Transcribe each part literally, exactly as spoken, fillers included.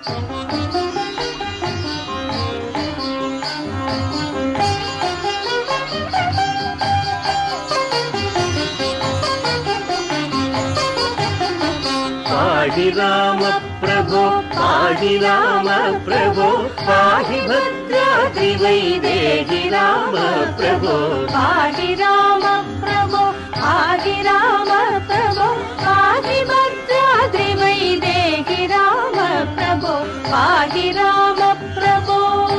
पाहि राम प्रभो पाहि राम प्रभो पाहि भद्राद्रि वैदेहि राम प्रभो पाहि राम प्रभो पाहि राम प्रभो पाहि भद्राद्रि वैदेहि राम प्रभो पाहि राम प्रभो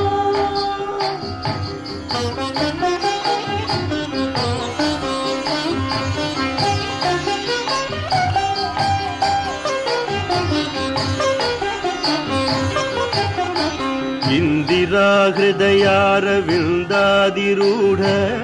इंदिरा हृदयारविंदादिरूढ़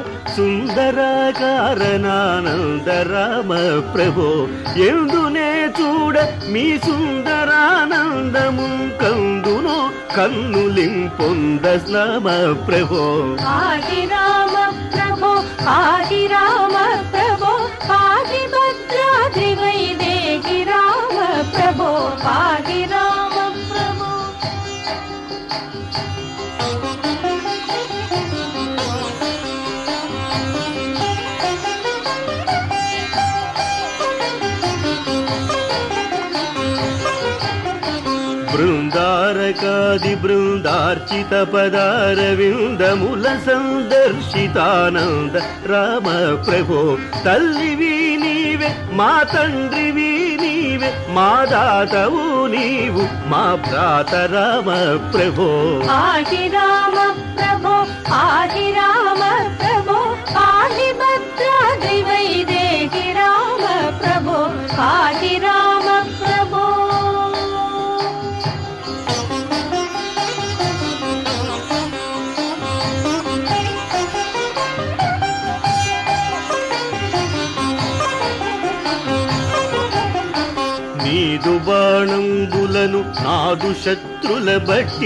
सुंदराकारणानंद राम प्रभो ಎಂದುನೆ చూడ మీ సుందరానందము కందునో కన్నులింపొంద రామ ప్రభో పాहि రామ ప్రభో పాहि రామ ప్రభో పాहि భద్రాద్రి వైదేహి రామ ప్రభో పాहि రామ ప్రభో బృందారకాది బృందార్చిత పదారవిందముల సందర్శితానంద రామ ప్రభో తల్లివి నీవే మా తండ్రివి నీవే మా దాతవు నీవు మా భ్రాత రామ ప్రభో పాहि రామ ప్రభో పాहि రామ ప్రభో పాहि భద్రాద్రి వైదేహి రామ ప్రభో పాहि రామ ప్రభో నీదు బాణంబులను నాదు శత్రుల బట్టి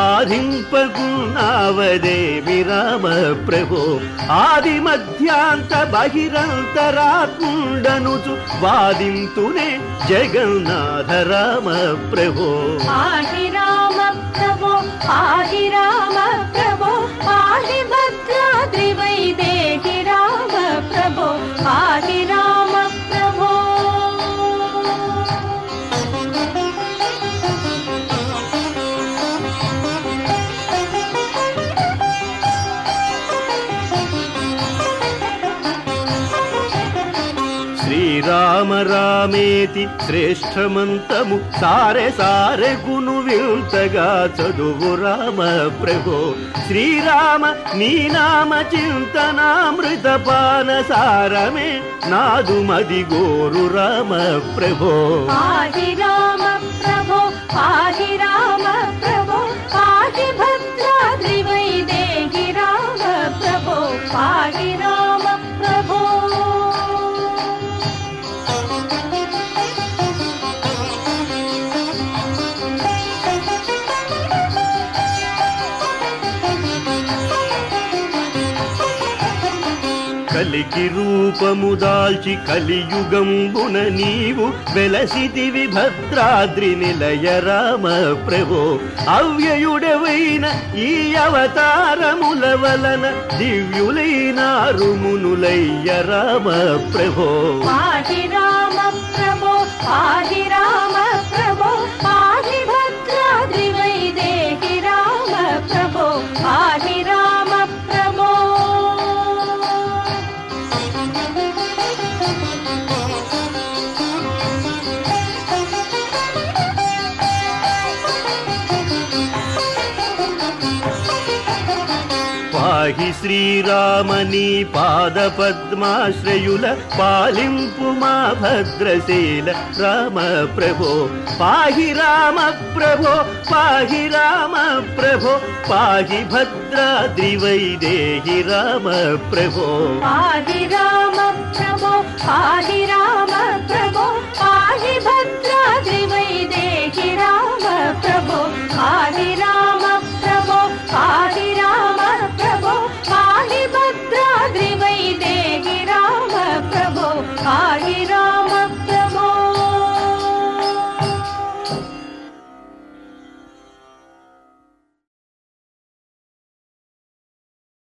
బాధింపగున్నావదేమి రామ ప్రభో ఆది మధ్యాంత బహిరంతరాత్ముండనుచు వాదింతునే జగన్నాథ రామ ప్రభో పాहि రామ ప్రభో పాहि రామ ప్రభో పాहि భద్రాద్రి వైదేహి రామ ప్రభో పాहि రామ ప్రభో శ్రీరామ రామేతి శ్రేష్టమంతము సారె సారె గును వింతగా చదువు రామ ప్రభో శ్రీరామ నీ నామ చింతనామృత పాన సారమే నాదు మది గోరు రామ ప్రభో పాहि రామ ప్రభో పాहि రామ ప్రభో పాहि భద్రాద్రి వైదేహి రామ ప్రభో పాहि రామ ప్రభో కలికి రూపము దాల్చి కలియుగంబున నీవు వెలసిదివి భద్రాద్రి నిలయ రామ ప్రభో అవ్యయుడవైన ఈ అవతారముల వలన దివ్యులైనారు మునులయ్య రామ ప్రభో పాहि రామ ప్రభో పాहि రామ ప్రభో పాहि భద్రాద్రి వైదేహి రామ ప్రభో పాहि రామ ప్రభో పాహి శ్రీరామని పాద పద్మాశ్రయుల పాలింపు మా భద్రశీల రామ ప్రభో పాహి రామ ప్రభో పాహి రామ ప్రభో పాహి భద్రాద్రి వైదేహి రామ ప్రభో పాहि రామ ప్రభో పాहि రామ ప్రభో